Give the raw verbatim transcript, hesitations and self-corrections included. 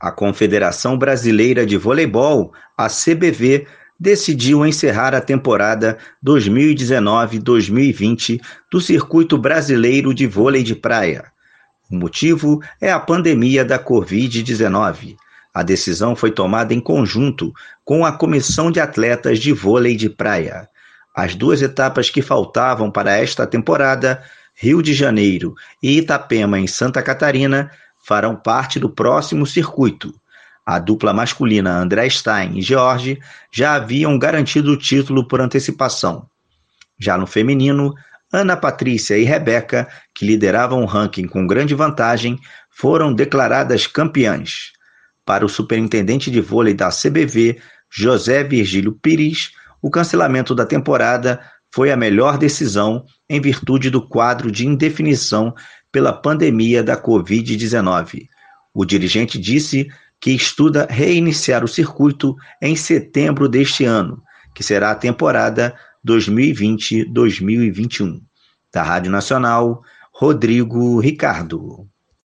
A Confederação Brasileira de Voleibol, a C B V, decidiu encerrar a temporada dois mil e dezenove dois mil e vinte do Circuito Brasileiro de Vôlei de Praia. O motivo é a pandemia da covid dezenove. A decisão foi tomada em conjunto com a Comissão de Atletas de Vôlei de Praia. As duas etapas que faltavam para esta temporada, Rio de Janeiro e Itapema, em Santa Catarina, farão parte do próximo circuito. A dupla masculina André Stein e George já haviam garantido o título por antecipação. Já no feminino, Ana Patrícia e Rebeca, que lideravam o ranking com grande vantagem, foram declaradas campeãs. Para o superintendente de vôlei da C B V, José Virgílio Pires, o cancelamento da temporada foi a melhor decisão em virtude do quadro de indefinição pela pandemia da covid dezenove. O dirigente disse que estuda reiniciar o circuito em setembro deste ano, que será a temporada dois mil e vinte dois mil e vinte e um. Da Rádio Nacional, Rodrigo Ricardo.